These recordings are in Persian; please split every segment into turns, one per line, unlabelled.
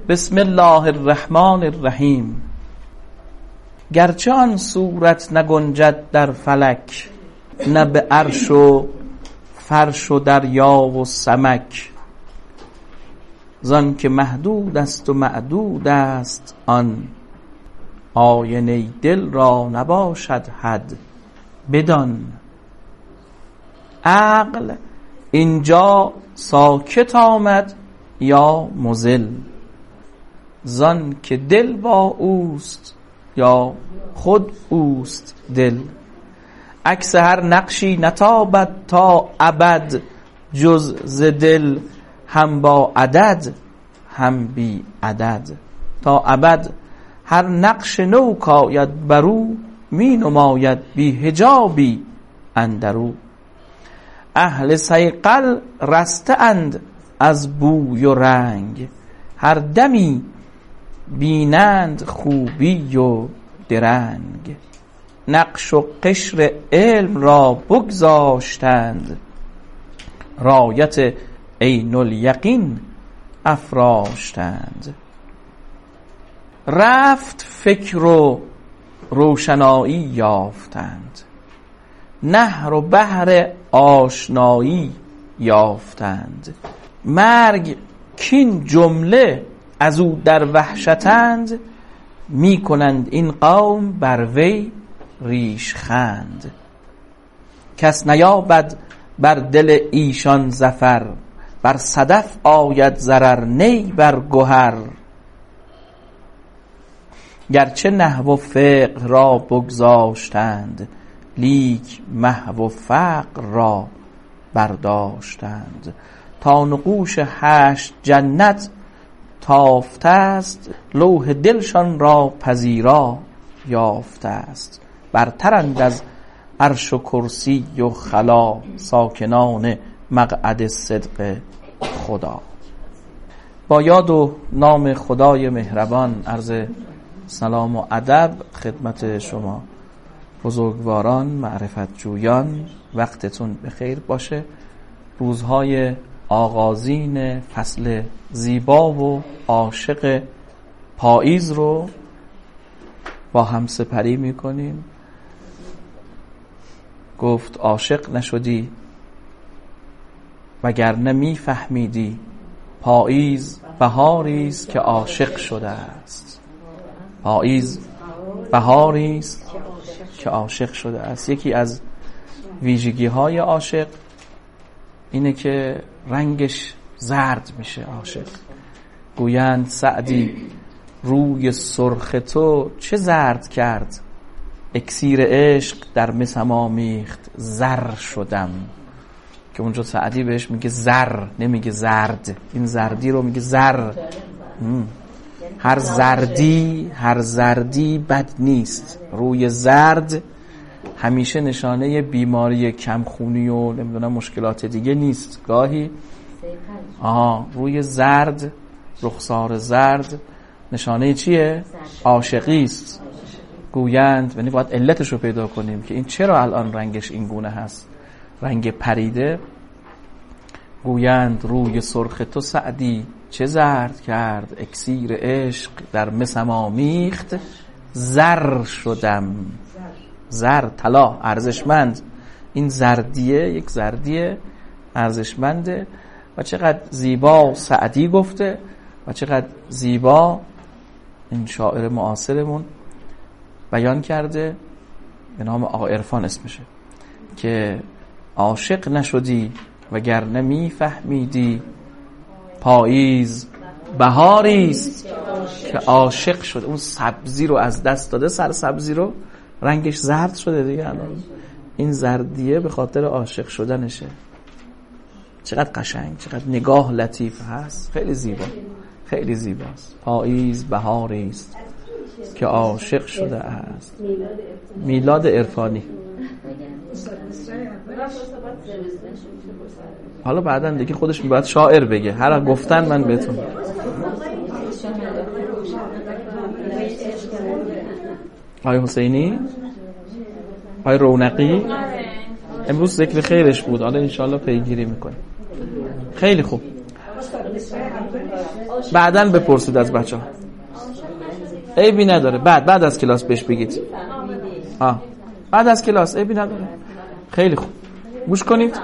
بسم الله الرحمن الرحیم. گرچه آن صورت نگنجد در فلک، نه به عرش و فرش و دریا و سمک. زان که محدود است و معدود است آن، آینه دل را نباشد حد بدان. عقل اینجا ساکت آمد یا مزل، زان که دل با اوست یا خود اوست دل. عکس هر نقشی نتابد تا ابد، جز ز دل هم با عدد هم بی عدد. تا ابد هر نقش نو کاید برو، می نماید بی حجابی اندرو. اهل صیقل رسته اند از بوی و رنگ، هر دمی بینند خوبی و درنگ. نقش و قشر علم را بگذاشتند، رایت عین الیقین افراشتند. رفت فکر و روشنایی یافتند، نهر و بحر آشنایی یافتند. مرگ کین جمله از او در وحشتند، می کنند این قوم بر وی ریش خند. کس نیابد بر دل ایشان ظفر، بر صدف آید ضرر نی بر گهر. گرچه نحو و فقه را بگذاشتند، لیک محو و فقر را برداشتند. تا نقوش 8 جنت تافته است، لوح دلشان را پذیرا یافته است. برترند از عرش و کرسی و خلا، ساکنان مقعد صدق خدا. با یاد و نام خدای مهربان عرض سلام و ادب خدمت شما بزرگواران، معرفت جویان. وقتتون بخیر باشه. روزهای آغازین فصل زیبا و عاشق پاییز رو با هم سپری میکنیم. گفت عاشق نشدی وگرنه میفهمیدی، پاییز بهاری است که عاشق شده است. پاییز بهاری است که عاشق شده است. یکی از ویژگی های عاشق اینه که رنگش زرد میشه. عاشق گویند سعدی روی سرخ تو چه زرد کرد، اکسیر عشق در مسم آمیخت زر شدم. که اونجا سعدی بهش میگه زر، نمیگه زرد. این زردی رو میگه زر. هر زردی بد نیست. روی زرد همیشه نشانه بیماری کمخونی و نمیدونم مشکلات دیگه نیست. گاهی روی زرد، رخسار زرد نشانه چیه؟ عاشقی است. گویند یعنی باید علتش رو پیدا کنیم که این چرا الان رنگش این گونه هست، رنگ پریده. گویند روی سرخ تو سعدی چه زرد کرد، اکسیر عشق در مسم آمیخت زر شدم. زر، طلا، ارزشمند. این زردیه یک زردیه ارزشمنده. و چقدر زیبا سعدی گفته و چقدر زیبا این شاعر معاصرمون بیان کرده، به نام آقا عرفان اسمشه، که عاشق نشدی وگرنه میفهمیدی، پاییز بهاری است که عاشق شده. اون سبزی رو از دست داده، سر سبزی رو رنگش زرد شده دیگه. الان این زردیه به خاطر عاشق شدنشه. چقدر قشنگ، چقدر نگاه لطیف هست. خیلی زیبا، خیلی زیباست. پاییز بهاری است که عاشق شده است. میلاد عرفانی. حالا بعداً دیگه خودش باید شاعر بگه. هر گفتن من بهتون. آقای حسینی، آقای رونقی، امروز ذکر خیرش بود. حالا انشالله پیگیری میکنه. خیلی خوب. بعدن بپرسید از بچه‌ها. عیبی نداره. بعد از کلاس بهش بگید. بعد از کلاس عیبی نداره. خیلی خوب. گوش کنید.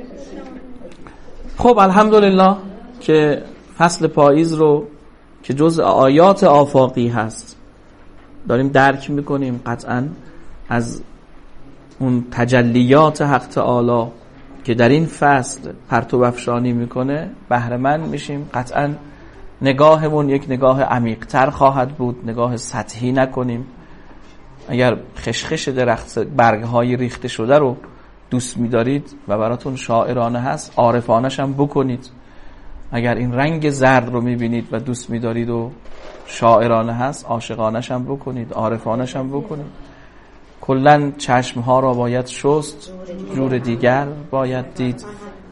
خب الحمدلله که فصل پاییز رو که جزء آیات آفاقی هست داریم درک میکنیم. قطعاً از اون تجلیات حق تعالی که در این فصل پرتو افشانی میکنه بهره مند میشیم. قطعاً نگاهمون یک نگاه عمیق‌تر خواهد بود، نگاه سطحی نکنیم. اگر خشخش درخت برگ‌های ریخته شده رو دوست می‌دارید و براتون شاعرانه هست، عارفانه‌ش هم بکنید. اگر این رنگ زرد رو می‌بینید و دوست می‌دارید و شاعرانه هست، عاشقانه‌ش هم بکنید، عارفانه‌ش هم بکنید. کلاً چشم‌ها را باید شست، جور دیگر باید دید.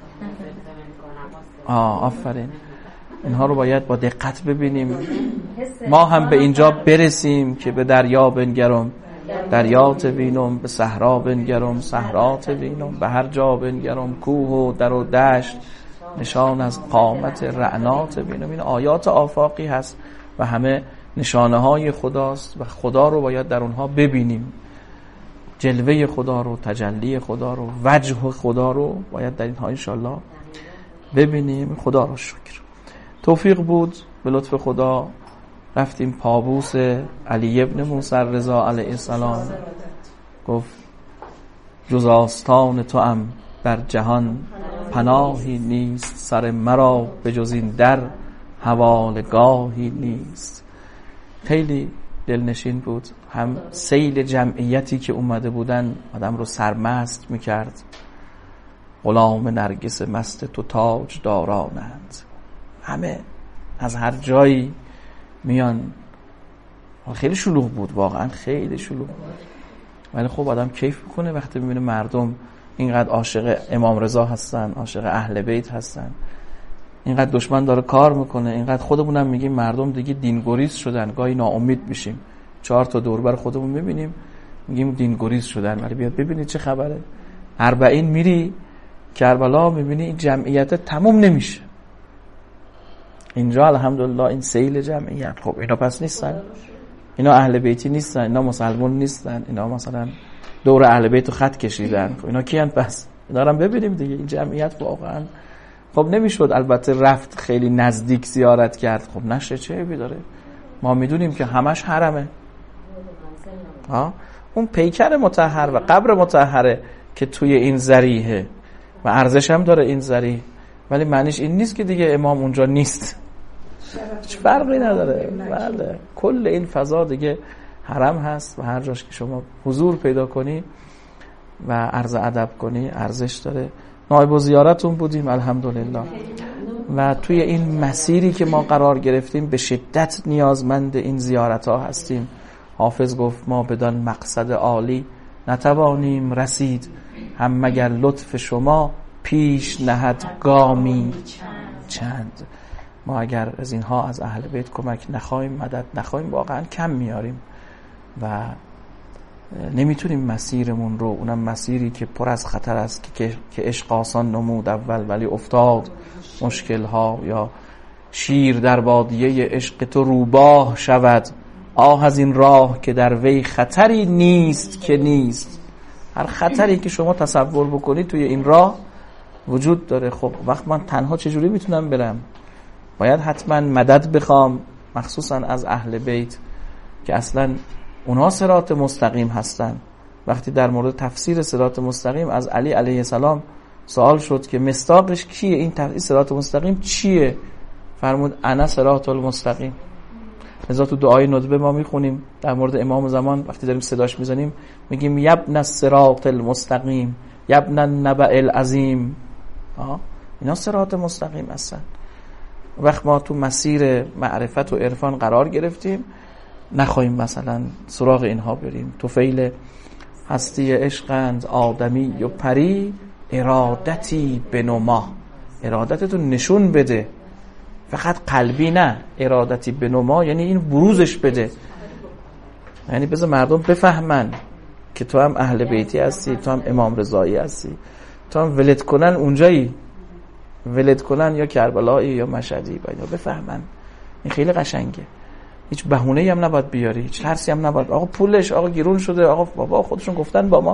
آفرین. اینها رو باید با دقت ببینیم. ما هم به اینجا برسیم که به دریا بنگرم، دریا بینم، به صحرا بنگرم، صحرا بینم، به هر جا بنگرم، کوه و در و دشت نشان از قامت رعنات بینم. این آیات آفاقی هست و همه نشانه های خداست و خدا رو باید در اونها ببینیم. جلوه خدا رو، تجلی خدا رو، وجه خدا رو باید در اینها انشالله ببینیم. خدا رو شکر. توفیق بود به لطف خدا رفتیم پابوس علی ابن موسی رضا علیه السلام. گفت جز آستان تو ام در جهان پناهی نیست، سر مرا به جز این در حوالگاهی نیست. خیلی دلنشین بود. هم سیل جمعیتی که اومده بودن آدم رو سرمست میکرد. غلام نرگس مست تو تاج دارانند. همه از هر جایی میان. خیلی شلوغ بود، واقعا خیلی شلوغ بود، ولی خب آدم کیف میکنه وقتی میبینه مردم اینقدر عاشق امام رضا هستن، عاشق اهل بیت هستن، اینقدر دشمن داره کار میکنه، اینقدر خودمونم میگیم مردم دیگه دینگریز شدن. گاهی ناامید میشیم، 4 تا دوربر خودمون میبینیم میگیم دینگریز شدن، ولی بیاد ببینید چه خبره. 40 میری کربلا میبینی این جمعیت تموم نمیشه. اینجا الحمدلله این سیل جمعیت. خب اینا پس نیستن، اینا اهل بیتی نیستن، اینا مسلمان نیستن، اینا مثلا دور اهل بیت رو خط کشیدن. خب اینا کیان پس؟ اینا رو ببینیم دیگه. این جمعیت واقعا خب نمیشد البته رفت خیلی نزدیک زیارت کرد. خب نشه، چه عیبی داره؟ ما میدونیم که همش حرمه. اون پیکر مطهر و قبر مطهره که توی این ذریحه و ارزش هم داره این ذریح، ولی معنیش این نیست که دیگه امام اونجا نیست. هیچ فرقی نداره. بله کل این فضا دیگه حرم هست و هر جاش که شما حضور پیدا کنی و عرض ادب کنی ارزش داره. نایب زیارتون بودیم الحمدلله و توی این مسیری که ما قرار گرفتیم به شدت نیازمند این زیارت ها هستیم. حافظ گفت ما بدان مقصد عالی نتوانیم رسید، هم مگر لطف شما پیش نهد گامی چند. ما اگر از اینها از اهل بیت کمک نخواهیم، مدد نخواهیم، واقعا کم میاریم و نمیتونیم مسیرمون رو، اونم مسیری که پر از خطر است که عشق آسان نمود اول ولی افتاد مشکل ها، یا شیر در بادیه عشق تو روباه شود، آه از این راه که در وی خطری نیست که نیست. هر خطری که شما تصور بکنید توی این راه وجود داره. خب وقت من تنها چجوری میتونم برم؟ باید حتما مدد بخوام، مخصوصا از اهل بیت که اصلا اونا صراط مستقیم هستن. وقتی در مورد تفسیر صراط مستقیم از علی علیه السلام سوال شد که مصداقش کیه، این تفسیر صراط مستقیم چیه؟ فرمود انا صراط المستقیم. لذا تو دعای ندبه ما میخونیم در مورد امام زمان وقتی داریم صداش میزنیم میگیم یبن الصراط المستقیم، یبن النبأ العظیم. اینا صراط مستقیم هستن. وقت ما تو مسیر معرفت و عرفان قرار گرفتیم نخواهیم مثلا سراغ اینها بریم. طفیل هستی عشقند آدمی و پری، ارادتی بنما. ارادتتو نشون بده، فقط قلبی نه. ارادتی بنما یعنی این بروزش بده، یعنی بذار مردم بفهمن که تو هم اهل بیتی هستی، تو هم امام رضایی هستی، تو هم ولد کنن اونجایی، ولد کنن یا کربلایی یا مشهدی، باید بفهمن این خیلی قشنگه. هیچ بهونه‌ای هم نباید بیاری، هیچ ترسی هم نباید. آقا پولش، آقا گیرون شده، آقا بابا خودشون گفتن با ما.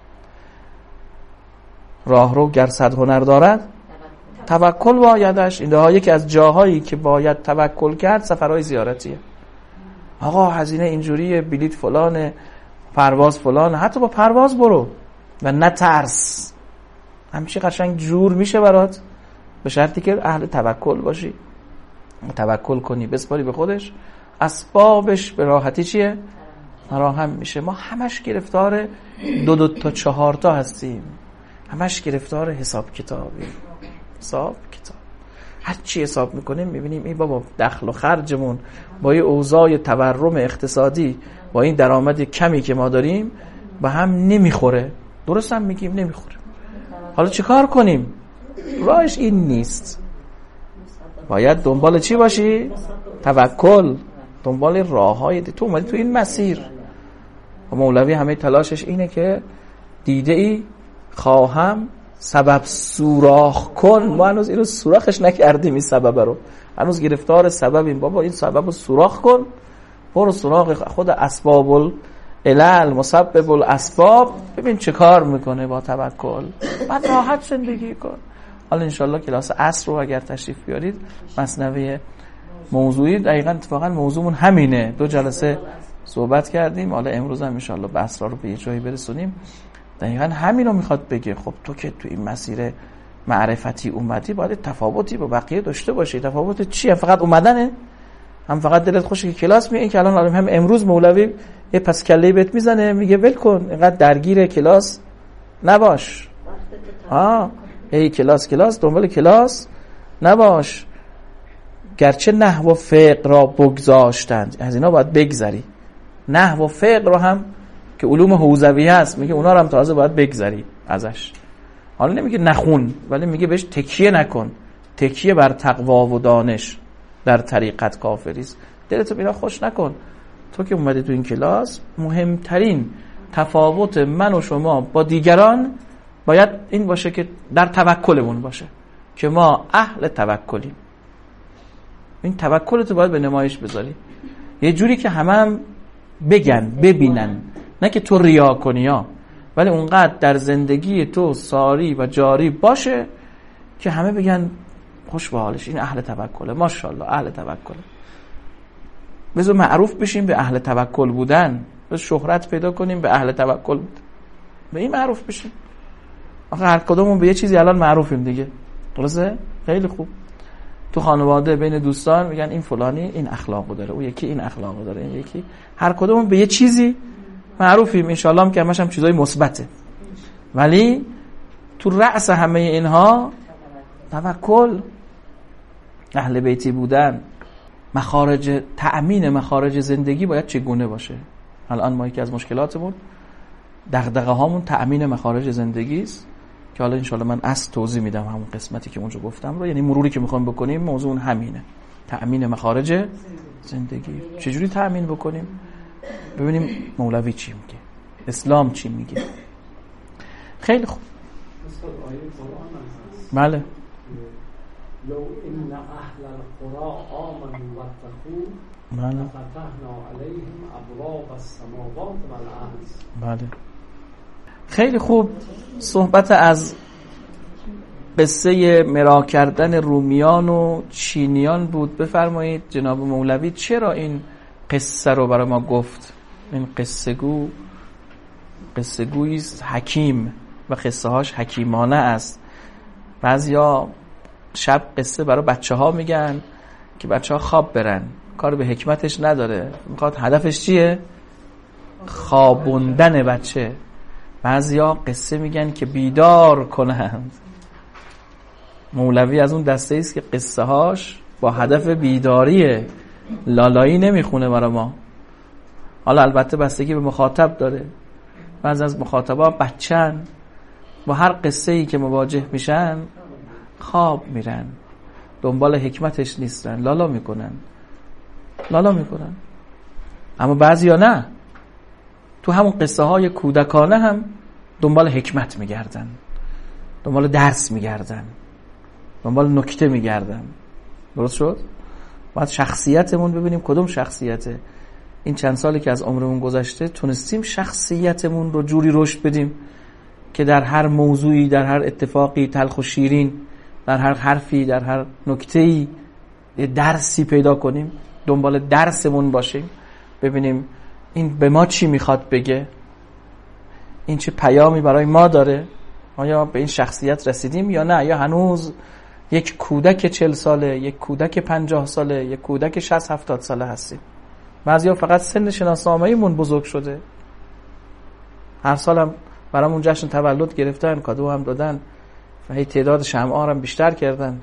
راهرو گر صد هنر دارد توکل بایدش. این ده یکی از جاهایی که باید توکل کرد سفرهای زیارتیه. آقا هزینه اینجوریه، بلیط فلانه، پرواز فلانه، حتی با پرواز برو و نترس، همیشه قشنگ جور میشه برات، به شرطی که اهل توکل باشی، توکل کنی، بسپاری به خودش، اسبابش به راحتی چیه؟ فراهم میشه. ما همش گرفتار دو تا 4 تا هستیم، همش گرفتار حساب کتابی. حساب کتاب هر چی حساب میکنیم میبینیم این بابا دخل و خرجمون با یه اوضاع تورم اقتصادی، با این درآمد کمی که ما داریم به هم نمیخوره. درست هم میگیم نمیخوره. حالا چی کار کنیم؟ راهش این نیست. باید دنبال چی باشی؟ توکل، دنبال راههای تو اومدی تو این مسیر. و مولوی همه تلاشش اینه که دیده ای خواهم سبب سوراخ کن. ما هنوز اینو سوراخش نکردیم، این سبب رو هنوز گرفتار سببیم. بابا این سبب رو سوراخ کن، برو سراغ خود اسباب العلل مسبب الاسباب، ببین چه کار میکنه با توکل، بعد راحت زندگی کن. حالا انشالله کلاس عصر رو اگر تشریف بیارید، مثنوی موضوعی دقیقاً اتفاقاً موضوعمون همینه. 2 جلسه صحبت کردیم، حالا امروز هم انشالله به اسرار رو به یه جایی برسونیم. دقیقاً همین رو میخواد بگه. خب تو که تو این مسیر معرفتی اومدی، باید تفاوتی با بقیه داشته باشی. تفاوت چیه؟ فقط اومدنه؟ هم فقط دلت خوشه که کلاس میای؟ که الان هم امروز مولوی یه پس کله‌ای بهت میزنه، میگه ول کن، اینقدر درگیر کلاس نباش. هی کلاس دنبال کلاس نباش. گرچه نحو و فقه را بگذاشتند، از اینا باید بگذری. نحو و فقه رو هم که علوم حوزویه هست، میگه اونا رو هم تازه باید بگذری ازش. حالا نمیگه نخون، ولی میگه بهش تکیه نکن. تکیه بر تقوا و دانش در طریقت کافریست. دلتو بینا خوش نکن. تو که اومدی تو این کلاس، مهمترین تفاوت من و شما با دیگران باید این باشه که در توکلمون باشه، که ما اهل توکلیم. این توکلتو باید به نمایش بذاری، یه جوری که هم بگن، ببینن، نه که تو ریا کنی ها، ولی اونقدر در زندگی تو ساری و جاری باشه که همه بگن خوش به حالش، این اهل توکله، ماشاءالله اهل توکله. بذار معروف بشیم به اهل توکل بودن، بذار شهرت پیدا کنیم به اهل توکل بودن، به این معروف بشیم. آخه هر کدومون به یه چیزی الان معروفیم دیگه، درسته؟ خیلی خوب. تو خانواده بین دوستان میگن این فلانی این اخلاقو داره، اون یکی این اخلاقو داره، این یکی، هر کدومون به یه چیزی معروفیم. ان شاء الله هم که همش هم چیزای مثبته، ولی تو رأس همه اینها توکل، اهل بیتی بودن. مخارج، تأمین مخارج زندگی باید چگونه باشه؟ الان ما یکی از مشکلاتمون، دغدغه هامون تأمین مخارج زندگی است، که حالا انشالله من اصل توضیح میدم همون قسمتی که اونجا گفتم رو. یعنی مروری که میخوایم بکنیم موضوع همینه، تأمین مخارج زندگی. چجوری تأمین بکنیم؟ ببینیم مولوی چی میگه، اسلام چی میگه. خیلی خوب. بله.
لو ان اهل القرى آمنوا واتقوا لفتحنا عليهم ابواب السماوات والارض.
بله. خیلی خوب. صحبت از قصه مرا کردن رومیان و چینیان بود. بفرمایید جناب مولوی چرا این قصه رو برای ما گفت؟ این قصه گوییست حکیم و قصه هاش حکیمانه است. بعضیا شب قصه برای بچه ها میگن که بچه ها خواب برن، کار به حکمتش نداره، میخواد هدفش چیه؟ خوابوندن بچه. بعضیا قصه میگن که بیدار کنند. مولوی از اون دسته است که قصه هاش با هدف بیداریه، لالایی نمیخونه برای ما. حالا البته بستگی به مخاطب داره. بعضی از مخاطبا بچن، با هر قصه ای که مواجه میشن خواب میرن، دنبال حکمتش نیستن، لالا میکنن. اما بعضیا نه، تو همون قصه های کودکانه هم دنبال حکمت میگردن، دنبال درس میگردن، دنبال نکته میگردن. درست شد؟ باید شخصیتمون ببینیم کدوم شخصیته. این چند سالی که از عمرمون گذشته تونستیم شخصیتمون رو جوری رشد بدیم که در هر موضوعی، در هر اتفاقی تلخ و شیرین، در هر حرفی، در هر نکته‌ای یه درسی پیدا کنیم، دنبال درسمون باشیم، ببینیم این به ما چی میخواد بگه، این چه پیامی برای ما داره، آیا به این شخصیت رسیدیم یا نه، یا هنوز یک کودک 40 ساله، یک کودک 50 ساله، یک کودک 60-70 ساله هستیم. بعضیا فقط سن شناسنامه‌مون بزرگ شده. هر سالم برامون جشن تولد گرفتن، کادو هم دادن و هی تعداد شمع‌ها هم بیشتر کردن،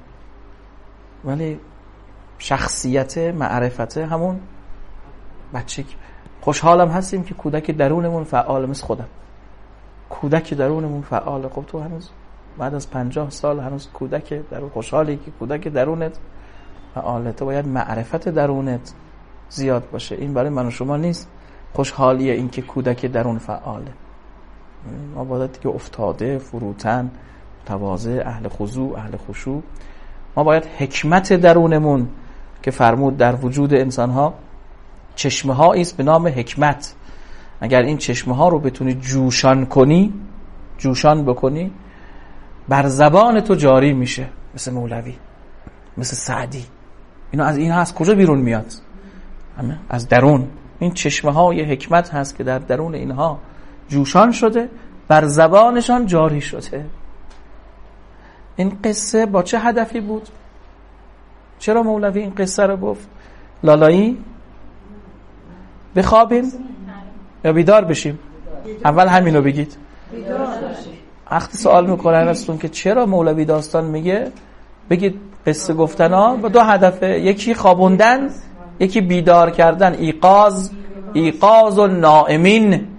ولی شخصیت، معرفت همون بچگی. خوشحالم هستیم که کودک درونمون فعال مثل خودم. کودک درونمون فعاله. خب تو هنوز بعد از 50 سال هنوز کودک درون، خوشحالی که کودک درونت فعاله. تو باید معرفت درونت زیاد باشه. این برای من و شما نیست خوشحالیه این که کودک درون فعاله. ما باید که افتاده، فروتن، تواضع، اهل خضوع، اهل خشوع. ما باید حکمت درونمون که فرمود در وجود انسان‌ها چشمه هایی است به نام حکمت، اگر این چشمه ها رو بتونی جوشان کنی، جوشان بکنی، بر زبان تو جاری میشه. مثل مولوی، مثل سعدی. اینا از این هست. کجا بیرون میاد؟ از درون. این چشمه های حکمت هست که در درون اینها جوشان شده، بر زبانشان جاری شده. این قصه با چه هدفی بود؟ چرا مولوی این قصه رو گفت؟ لالایی بخوابیم یا بیدار بشیم؟ اول همینو بگید. وقتی سوال میکنن ازتون که چرا مولوی داستان میگه، بگید قصه گفتن ها با دو هدفه، یکی خوابوندن، یکی بیدار کردن. ایقاظ و نائمین،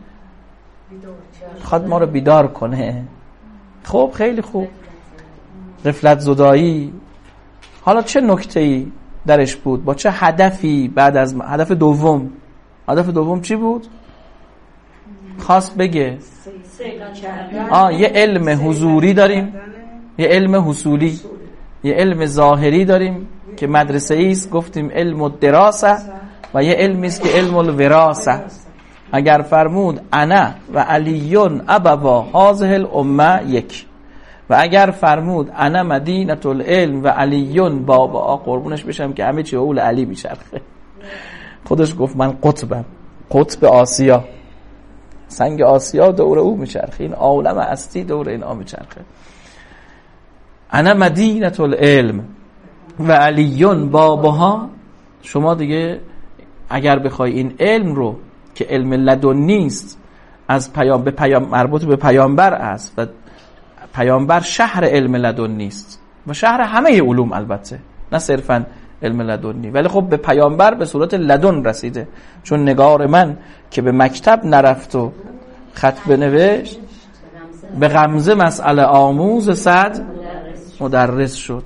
خواهد ما رو بیدار کنه. خب خیلی خوب. غفلت زدایی. حالا چه نکته‌ای درش بود؟ با چه هدفی؟ بعد از هدف دوم چی بود؟ خواست بگه یه علم حضوری داریم، یه علم حصولی، یه علم ظاهری داریم که مدرسه ایست، گفتیم علم الدراسه، و یه علمی است که علم الوراثه. اگر فرمود انا و علیون ابوا هذه الامه یک، و اگر فرمود انا مدینه العلم و علیون بابا، قربونش بشم که همه چی اول علی میچرخه. خودش گفت من قطبم، قطب آسیا، سنگ آسیا دور او میچرخه، این عالم هستی دور اینا میچرخه. انا مدینه العلم و علیون باباها. شما دیگه اگر بخوای این علم رو که علم لدنی است، از پیام به پیام مربوط به پیامبر است و پیامبر شهر علم لدنی است و شهر همه علوم، البته نه صرفا علم لدنی، ولی خب به پیامبر به صورت لدن رسیده. چون نگار من که به مکتب نرفت و خط بنوشت، به غمزه مسئله آموز صد مدرس شد.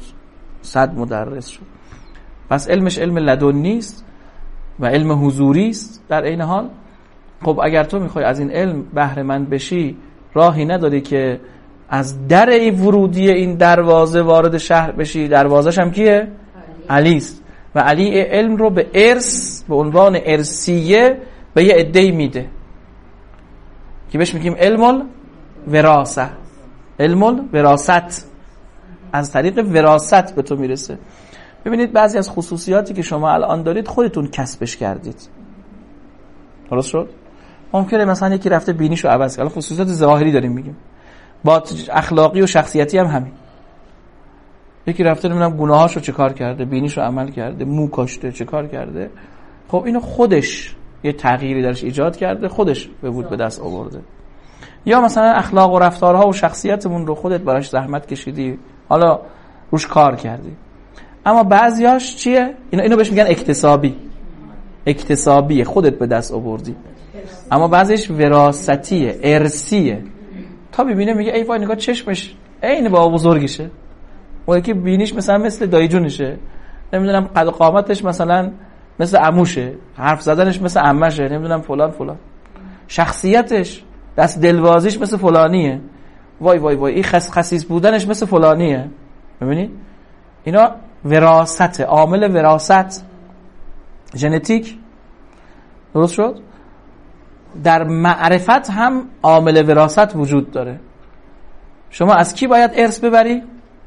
پس علمش علم لدنی است و علم حضوری است در عین حال. خب اگر تو میخوای از این علم بهره مند بشی، راهی نداری که از در ورودی این دروازه وارد شهر بشی. دروازه‌ش هم کیه؟ علی است. و علی علم رو به ارث، به عنوان ارثیه به یه عده‌ای میده که بهش میگیم علم الوراثه. علم الوراثت، از طریق وراثت به تو میرسه. ببینید بعضی از خصوصیاتی که شما الان دارید خودتون کسبش کردید. درست شد؟ ممکنه مثلا یکی رفته بینیشو عوض کرد. خصوصیات ظاهری داریم میگیم. با اخلاقی و شخصیتی هم همین. یکی رفته نمیدونم گناهاشو چه کار کرده، بینیشو عمل کرده، مو کاشته، چه کار کرده. خب اینو خودش یه تغییری درش ایجاد کرده، خودش به وجود به دست آورده. یا مثلا اخلاق و رفتارها و شخصیتمون رو خودت براش زحمت کشیدی، حالا روش کار کردی. اما بعضیاش چیه؟ اینو بهش میگن اکتسابیه، خودت به دست آوردی. اما بعضیش وراثتیه، ارثیه. تا ببینه میگه ای وای نگاه چشمش عین بابا بزرگشه، اون یکی بینیش مثل دایی جونشه، نمیدونم قد قامتش مثلا مثل عموشه، حرف زدنش مثل عمشه، نمیدونم فلان. شخصیتش، دست دلوازیش مثل فلانیه. وای این خسیس بودنش مثل فلانیه. ببینید اینا وراثت، عامل وراثت ژنتیک. درست شد؟ در معرفت هم عامل وراثت وجود داره. شما از کی باید ارث ببری؟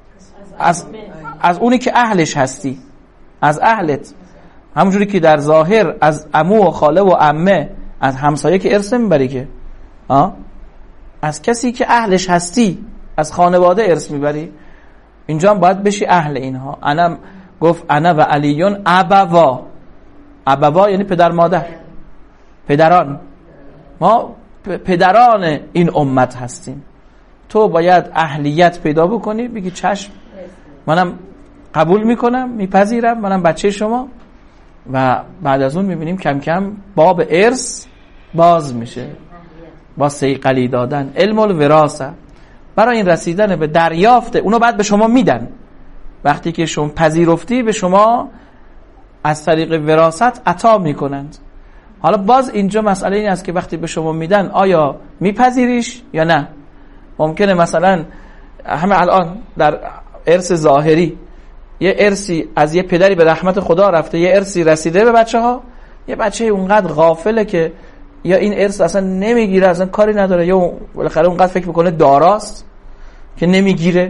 از اونی که اهلش هستی، از اهلت. همونجوری که در ظاهر از عمو و خاله و عمه، از همسایه که ارث میبری که از کسی که اهلش هستی، از خانواده ارث میبری. اینجا هم باید بشی اهل اینها. انا گفت انا و علیون ابوا. ابوا یعنی پدر مادر، پدران. ما پدران این امت هستیم. تو باید اهلیت پیدا بکنی، بگی چشم منم قبول میکنم، میپذیرم، منم بچه شما. و بعد از اون میبینیم کم کم باب ارث باز میشه با صیقلی دادن. علم الوراثه برای این رسیدن به دریافت اونو بعد به شما میدن. وقتی که شما پذیرفتی به شما از طریق وراثت عطا میکنند. حالا باز اینجا مسئله این است که وقتی به شما میدن آیا میپذیریش یا نه. ممکنه مثلا همه الان در ارث ظاهری یه ارثی از یه پدری به رحمت خدا رفته، یه ارثی رسیده به بچه ها، یه بچه اونقدر غافله که یا این ارث اصلا نمیگیره، اصلا کاری نداره، یا بالاخره اونقدر فکر میکنه داراست که نمیگیره،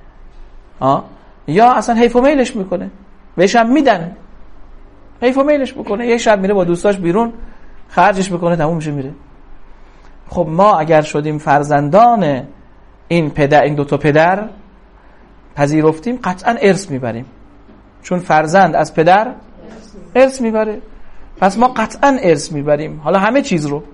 یا اصلا حیف و میلش میکنه، بهش هم میدن حیف و میلش میکنه، یه شب میره با دوستاش بیرون خرجش میکنه، تموم میشه میره. خب ما اگر شدیم فرزندان این دو تا پدر پذیرفتیم، قطعا ارث میبریم، چون فرزند از پدر ارث میبره، پس ما قطعا ارث میبریم، حالا همه چیز رو.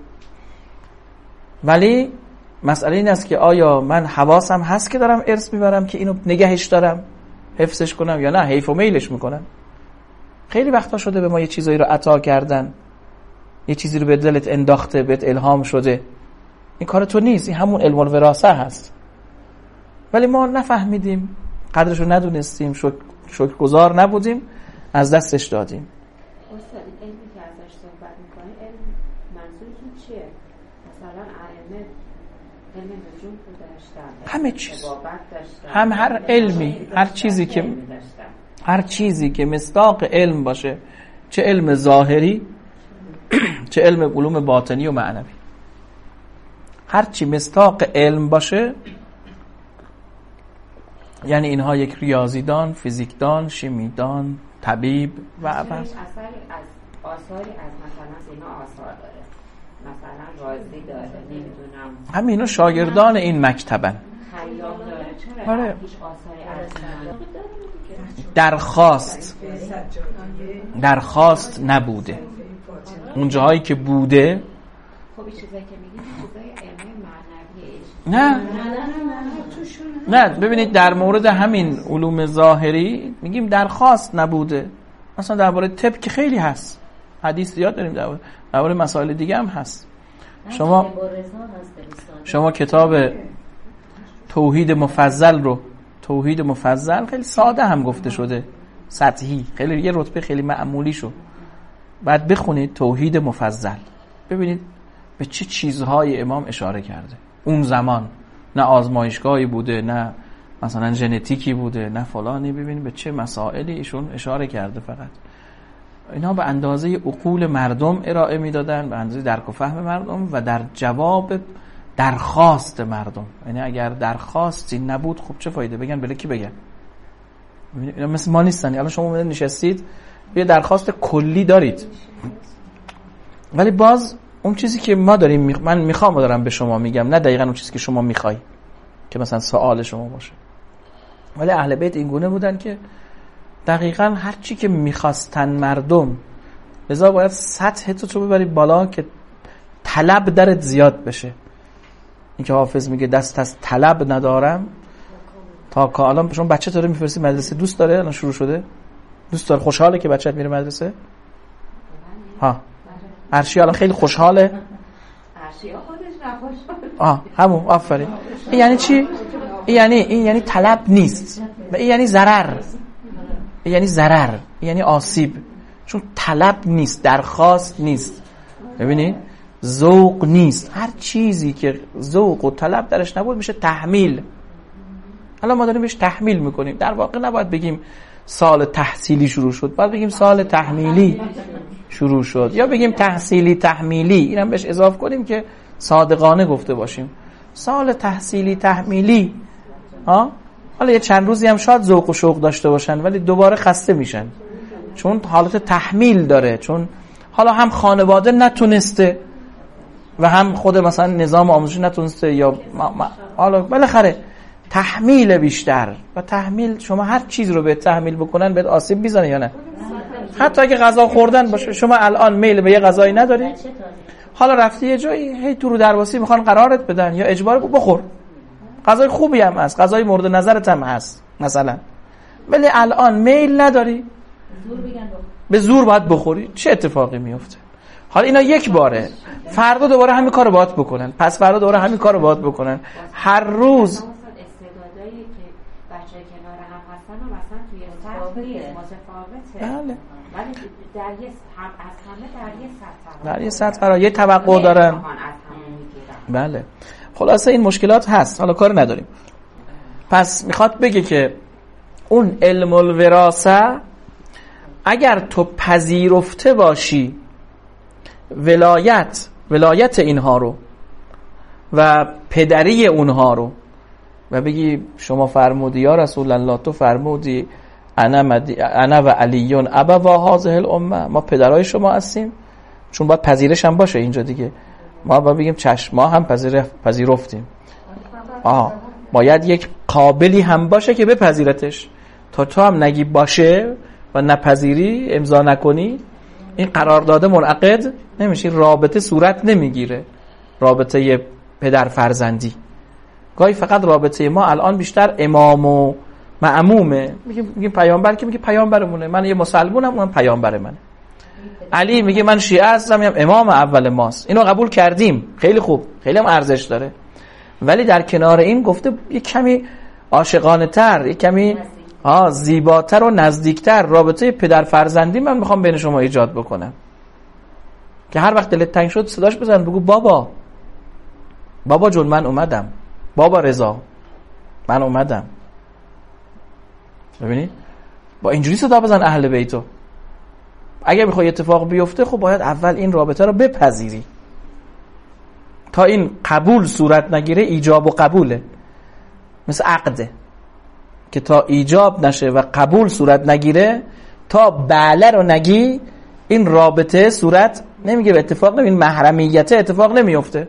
ولی مسئله این است که آیا من حواسم هست که دارم ارث میبرم که اینو نگهش دارم، حفظش کنم، یا نه حیف و میلش میکنم. خیلی وقتا شده به ما یه چیزایی رو عطا کردن، یه چیزی رو به دلت انداخته، بهت الهام شده، این کار تو نیست، این همون علم الوراثه هست، ولی ما نفهمیدیم، قدرش رو ندونستیم، شکرگزار نبودیم، از دستش دادیم.
استاد علمی که ازش صحبت می‌کنی، علم منظورتون چیه؟ مثلا ائمه علم نجوم داشتن،
همه چیز، هم هر علمی، هر چیزی که مصداق علم باشه، چه علم ظاهری چه علم علوم باطنی و معنوی، هر چی مصداق علم باشه، یعنی اینها یک ریاضیدان، فیزیکدان، شیمیدان، طبیب و
اثری از آثاری از مثلا سینا آثار داره، مثلا رازی داره، نمیدونم
همینو شاگردان این مکتبن.
خیام داره، چرا
آره.
هیچ آثاری از
درخواست نبوده. اون جاهایی که بوده،
خب این چیزایی که میگیم چیزای علم معنوی
نه ببینید در مورد همین علوم ظاهری میگیم درخواست نبوده. مثلا درباره طب که خیلی هست، حدیث زیاد داریم، درباره مسائل دیگه هم هست. شما کتاب توحید مفضل خیلی ساده هم گفته شده، سطحی، خیلی یه رتبه خیلی معمولی شو. بعد بخونید توحید مفضل، ببینید به چه چیزهای امام اشاره کرده. اون زمان نه آزمایشگاهی بوده، نه مثلا ژنتیکی بوده، نه فلانی، ببینید به چه مسائلی ایشون اشاره کرده. فقط اینا به اندازه عقول مردم ارائه میدادن، به اندازه درک و فهم مردم و در جواب درخواست مردم. یعنی اگر درخواستی نبود خب چه فایده، بگن بله کی بگن، اینا مثل ما نیستن. الان شما اومدید نشستید یه درخواست کلی دارید، ولی باز اون چیزی که ما داریم من میخوام دارم به شما میگم، نه دقیقاً اون چیزی که شما میخوای که مثلا سوال شما باشه. ولی اهل بیت این گونه بودن که دقیقاً هر چی که میخواستن مردم، لذا باید سطح تو ببری بالا که طلب درت زیاد بشه. این که حافظ میگه دست از طلب ندارم تا که الان شما بچه داره میفرستی مدرسه، دوست داره الان شروع شده، دوست داره، خوشحاله که بچه‌ت میره مدرسه؟ ها ارشیا الان خیلی خوشحاله.
ارشیا خودش نخوشحاله.
همون آفرین. این یعنی چی؟ این یعنی طلب نیست، و این یعنی ضرر، این یعنی آسیب، چون طلب نیست، درخواست نیست. ببینید ذوق نیست، هر چیزی که ذوق و طلب درش نبود میشه تحمیل. الان ما داریم بهش تحمیل میکنیم. در واقع نباید بگیم سال تحصیلی شروع شد، باید بگیم سال تحمیلی. شروع شد، یا بگیم تحصیلی تحمیلی، اینم بهش اضافه کنیم که صادقانه گفته باشیم. سال تحصیلی تحمیلی حالا یه چند روزی هم شاید ذوق و شوق داشته باشن ولی دوباره خسته میشن، چون حالت تحمیل داره، چون حالا هم خانواده نتونسته و هم خود مثلا نظام آموزشی نتونسته، یا حالا بالاخره تحمیل بیشتر. و تحمیل، شما هر چیز رو به تحمیل بکنن بهت آسیب میزنه یا نه؟ حتی اگه غذا خوردن باشه، شما الان میل به یه غذایی نداری، حالا رفتی یه جایی هی تو رو درواسی میخوان قرارت بدن یا اجبار بخور، غذای خوبی هم هست، غذای مورد نظرت هم هست مثلا، ولی الان میل نداری، به زور باید بخوری، چه اتفاقی میفته؟ حالا اینا یک باره، فردا دوباره همین کارو باید بکنن، پس فردا دوباره همین کارو باید بکنن، هر روز
استعدادایی که بچه کنار هم هستن و مثلا توی سطح متفاوته،
بله،
ولی در یه از همه
در یه سطح قرار، یه توقع دارن. بله، خلاصه این مشکلات هست، حالا کار نداریم. پس میخواد بگه که اون علم الوراثه اگر تو پذیرفته باشی ولایت اینها رو و پدری اونها رو و بگی شما فرمودی یا رسول الله، تو فرمودی انا و علیون ابوا هذه الامه، ما پدرای شما هستیم، چون باید پذیرش هم باشه اینجا دیگه، ما باید بگیم چشم، ما هم پذیرفتیم. باید یک قابلی هم باشه که بپذیرتش، تا تو هم نگی باشه و نپذیری، امضا نکنی، این قرارداد منعقد نمیشه، رابطه صورت نمیگیره، رابطه پدر فرزندی. گاهی فقط رابطه ما الان بیشتر امام و معمومه، میگیم پیامبر که میگه پیامبرمونه، من یه مسلمونم، اون پیامبر منه. علی میگه من شیعه هستم، امام اول ماست، اینو قبول کردیم، خیلی خوب، خیلی هم ارزش داره، ولی در کنار این گفته یک کمی عاشقانه تر، یک کمی زیباتر و نزدیکتر رابطه پدر فرزندی من میخوام بین شما ایجاد بکنم، که هر وقت دلت تنگ شد صداش بزن، بگو بابا جون من اومدم، بابا رضا من اومدم. ببینید، با اینجوری صدا بزن اهل بیتو. اگه میخوای اتفاق بیفته، خب باید اول این رابطه رو بپذیری. تا این قبول صورت نگیره، ایجاب و قبوله، مثل عقده که تا ایجاب نشه و قبول صورت نگیره، تا بله رو نگی، این رابطه صورت نمیگیره، اتفاق این محرمیت اتفاق نمیفته،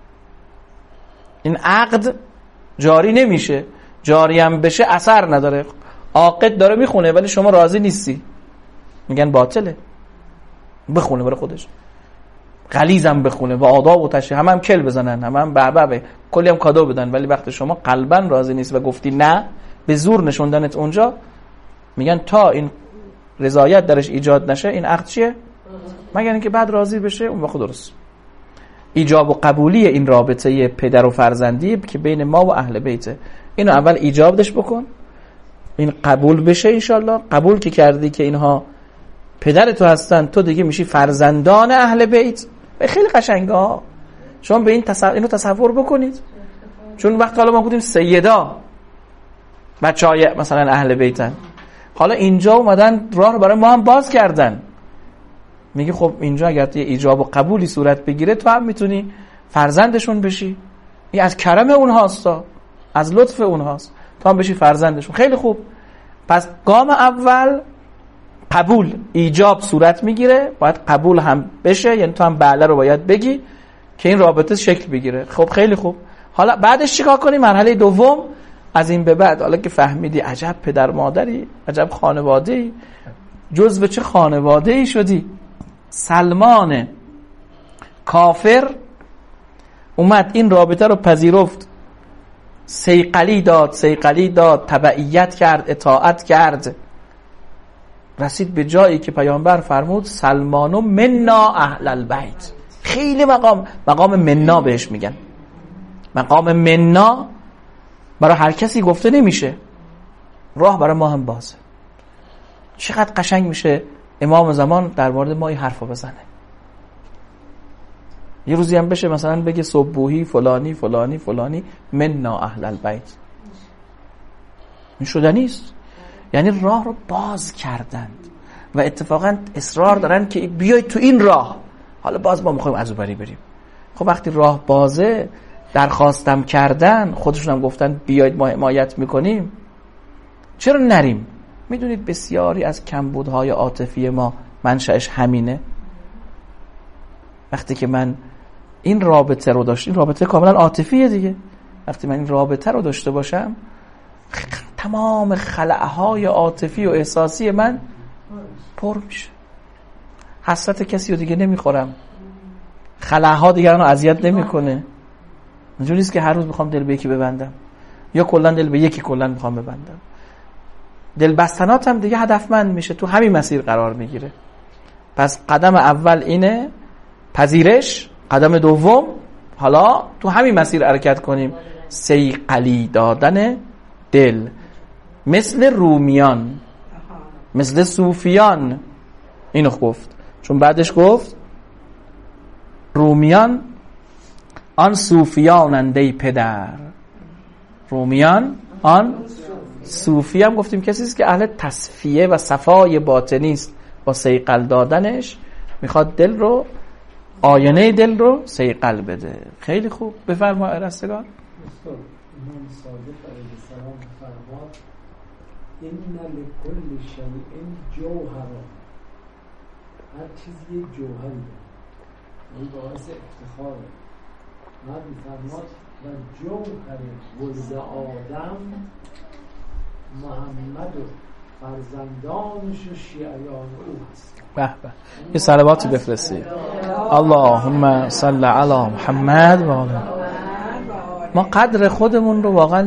این عقد جاری نمیشه، جاری هم بشه اثر نداره. عاقد داره میخونه ولی شما راضی نیستی، میگن باطله، بخونه برای خودش، غلیظم بخونه و آداب و تشریع، هم کل بزنن، هم بابا کلی هم کادو بدن، ولی وقتی شما قلبا راضی نیست و گفتی نه، به زور نشوندنت اونجا، میگن تا این رضایت درش ایجاد نشه این عقد چیه؟ مگر اینکه بعد راضی بشه اون وقت درست. ایجاب و قبولی این رابطه پدر و فرزندی که بین ما و اهل بیته، اینو اول ایجابش بکن، این قبول بشه انشالله. قبول که کردی که اینها پدر تو هستن، تو دیگه میشی فرزندان اهل بیت. خیلی قشنگه ها، شما به اینو تصور بکنید، چون وقت حالا ما گفتیم سیدا بچهای مثلا اهل بیتن، حالا اینجا اومدن راه رو برای ما هم باز کردن، میگه خب اینجا اگر یه ایجاب و قبولی صورت بگیره، تو هم میتونی فرزندشون بشی، این از کرم اونهاست، از لطف اونهاست، تو هم بشی فرزندشون. خیلی خوب، پس گام اول قبول، ایجاب صورت میگیره، باید قبول هم بشه، یعنی تو هم بله رو باید بگی که این رابطه شکل بگیره. خب خیلی خوب، حالا بعدش چیکار کنی؟ مرحله دوم، از این به بعد حالا که فهمیدی عجب پدر مادری، عجب خانواده‌ای، جزو چه خانواده‌ای شدی. سلمان کافر اومد این رابطه رو پذیرفت، صیقلی داد، تبعیت کرد، اطاعت کرد، رسید به جایی که پیامبر فرمود سلمانو منا اهل البیت. خیلی مقام منا بهش میگن. مقام منا برای هر کسی گفته نمیشه، راه برای ما هم بازه. چقدر قشنگ میشه امام زمان در مورد ما این حرفو بزنه. یه روزی هم بشه مثلا بگه صبحوهی فلانی فلانی فلانی منا اهل البیت. این شدنیست، یعنی راه رو باز کردند و اتفاقا اصرار دارن که بیای تو این راه. حالا باز ما میخوایم از اونوری بریم. خب وقتی راه بازه، درخواستم کردن، خودشون هم گفتن بیاید ما حمایت میکنیم، چرا نریم؟ میدونید بسیاری از کمبودهای عاطفی ما منشأش همینه. وقتی که من این رابطه رو داشت، این رابطه کاملا عاطفیه دیگه، وقتی من این رابطه رو داشته باشم تمام خلأهای عاطفی و احساسی من پر میشه، حسرت کسی رو دیگه نمیخورم، خلأها دیگران رو اذیت نمیکنه. اینجوری نیست که هر روز میخوام دل به یکی ببندم یا کلا دل به یکی کلا میخوام ببندم. دل بستناتم دیگه هدفمند میشه، تو همین مسیر قرار میگیره. پس قدم اول اینه پذیرش، قدم دوم حالا تو همین مسیر حرکت کنیم، صیقلی دادن دل، مثل رومیان، مثل صوفیان. اینو گفت، چون بعدش گفت رومیان آن صوفیانند ای پدر. رومیان آن صوفی هم گفتیم کسی است که اهل تصفیه و صفای باطنی است، با صیقل دادنش میخواد دل رو، آینه دل رو صیقل بده. خیلی خوب، بفرما رستگار.
امام صادق علیه السلام فرمود ان لکل شیء جوهر، هر چیزی جوهری داره، این باعث افتخاره. بعد میفرماد و جوهر ولد آدم محمد و فرزندانش و شیعیان او هست.
به به، یه صلواتی بفرستید. اللهم صل علی محمد و آله. ما قدر خودمون رو واقعا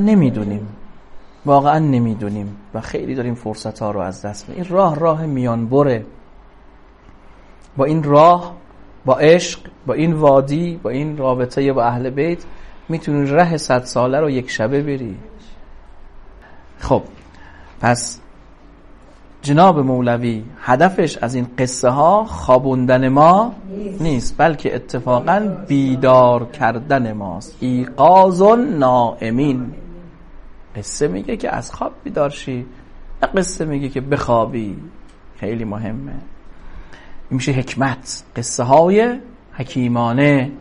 نمیدونیم و خیلی داریم فرصت ها رو از دست میدیم. این راه میانبره. با این راه، با عشق، با این وادی، با این رابطه با اهل بیت میتونی ره 100 ساله رو یک شبه بری. خب پس جناب مولوی هدفش از این قصه ها خوابوندن ما نیست، بلکه اتفاقا بیدار کردن ماست. ایقاظ نائمین. قصه میگه که از خواب بیدار شی، قصه میگه که بخوابی. خیلی مهمه. این میشه حکمت. قصه های حکیمانه.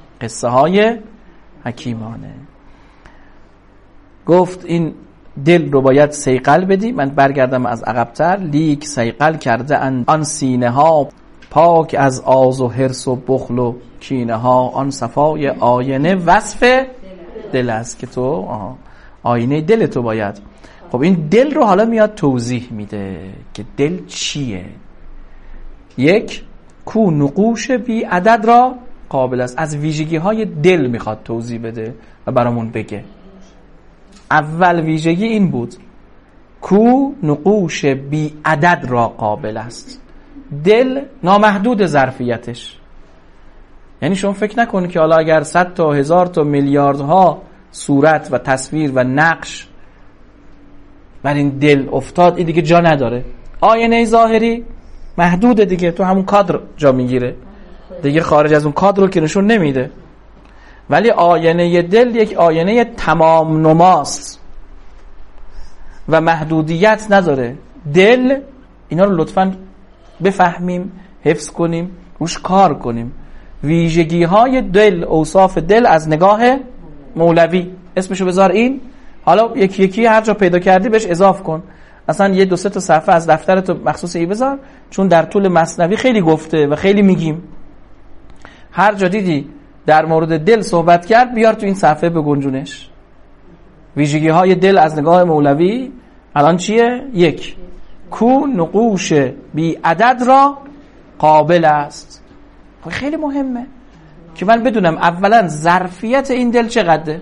گفت این دل رو باید صیقل بدی. من برگردم از عقب‌تر. لیک صیقل کرده آن سینه ها، پاک از آز و حرص و بخل و کینه ها. آن صفای آینه وصف دل است که تو آینه دل تو باید. خب این دل رو حالا میاد توضیح میده که دل چیه. یک، کو نقوش بی عدد را قابل است. از ویژگی های دل میخواد توضیح بده و برامون بگه. اول ویژگی این بود، کو نقوش بی عدد را قابل است. دل نامحدود ظرفیتش. یعنی شما فکر نکنید که حالا اگر 100 تا 1000 تا میلیاردها صورت و تصویر و نقش بر این دل افتاد، این دیگه جا نداره. آینه ظاهری محدوده دیگه، تو همون کادر جا میگیره دیگه، خارج از اون کادر رو که نشون نمیده. ولی آینه دل یک آینه تمام نماست و محدودیت نداره. دل، اینا رو لطفاً بفهمیم، حفظ کنیم، روش کار کنیم. ویژگی های دل، اوصاف دل از نگاه مولوی. اسمشو بذار این، حالا یکی یکی هر جا پیدا کردی بهش اضاف کن. اصلا یه 2-3 تا صفحه از دفترت مخصوص ای بذار، چون در طول مثنوی خیلی گفته و خیلی میگیم. هر جا دیدی در مورد دل صحبت کرد بیار تو این صفحه بگنجونش. ویژگی های دل از نگاه مولوی الان چیه؟ 1، کو نقوش بی عدد را قابل است. خیلی مهمه که من بدونم اولا ظرفیت این دل چقدره.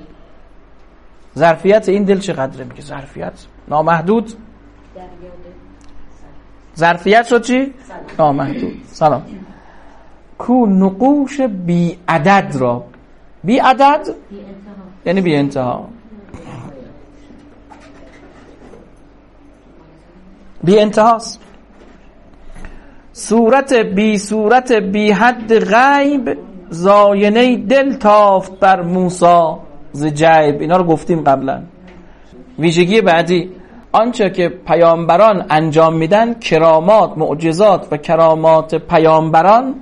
میگه ظرفیت نامحدود. ظرفیت شد چی؟ نامحدود. سلام. کو نقوش بی عدد را، بی عدد یعنی بی انتها، بی انتهاست. صورت بی حد غیب، زاینه دل تافت بر موسی ز جیب. اینا رو گفتیم قبلا. ویژگی بعدی، آنچه که پیامبران انجام میدن، کرامات، معجزات و کرامات پیامبران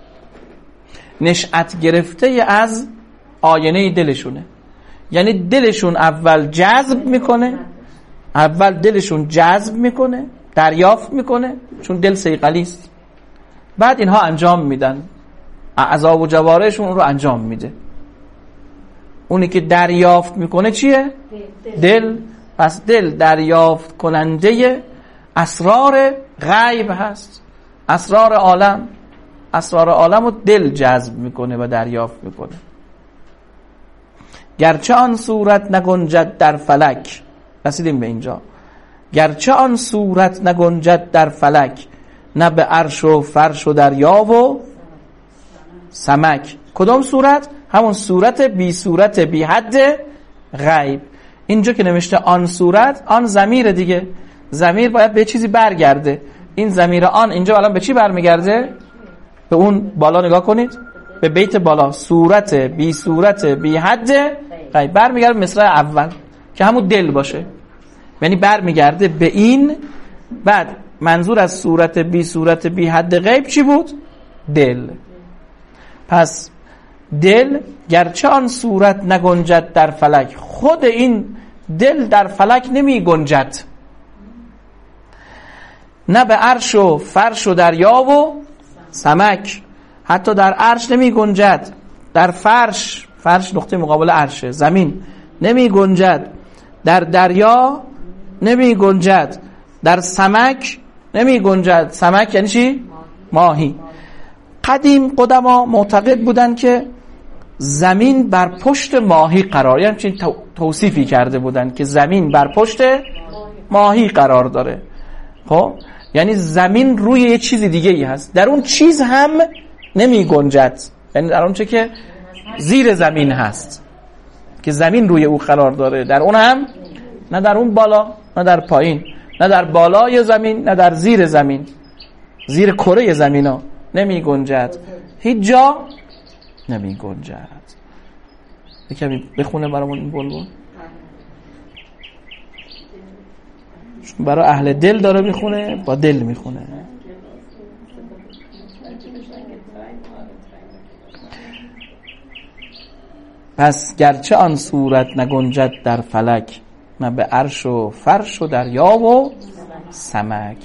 نشأت گرفته از آینه دلشونه. یعنی دلشون اول جذب میکنه، دریافت میکنه، چون دل صیقلی است. بعد اینها انجام میدن، اعضا و جوارحشون اون رو انجام میده. اونی که دریافت میکنه چیه؟ دل. پس دل دریافت کننده اسرار غیب هست، اسرار عالم رو دل جذب میکنه و دریافت میکنه. گرچه آن صورت نگنجد در فلک، رسیدیم به اینجا، گرچه آن صورت نگنجد در فلک، نه به عرش و فرش و دریا و سمک. کدام صورت؟ همون صورت بی صورت بی حد غیب. اینجا که نوشته آن صورت، آن ضمیر دیگه، ضمیر باید به چیزی برگرده. این ضمیر آن اینجا الان به چی برمیگرده؟ به اون بالا نگاه کنید، به بیت بالا، صورت بی حد غیب، برمیگرده به مصرع اول که همون دل باشه، یعنی برمیگرده به این. بعد منظور از صورت بی حد غیب چی بود؟ دل. پس دل گرچه آن صورت نگنجد در فلک، خود این دل در فلک نمی گنجد، نه به عرش و فرش و دریا و سمک. حتی در عرش نمی گنجد، در فرش نقطه مقابل عرشه، زمین نمی گنجد، در دریا نمی گنجد، در سمک نمی گنجد. سمک یعنی چی؟ ماهی. قدیم قدما معتقد بودن که زمین بر پشت ماهی قرار، یعنی چی توصیفی کرده بودن که زمین بر پشت ماهی قرار داره. خب یعنی زمین روی یه چیز دیگه ای هست، در اون چیز هم نمی گنجد، یعنی در اون چه که زیر زمین هست که زمین روی او قرار داره، در اون هم نه در اون بالا نه در پایین، نه در بالای زمین نه در زیر زمین، زیر کره زمین ها نمی گنجد، هیچ جا نمی گنجد. یکمی بخونه برامون این بلبل، برای اهل دل داره میخونه، با دل میخونه. پس گرچه آن صورت نگنجد در فلک، نه به عرش و فرش و دریا و سمک.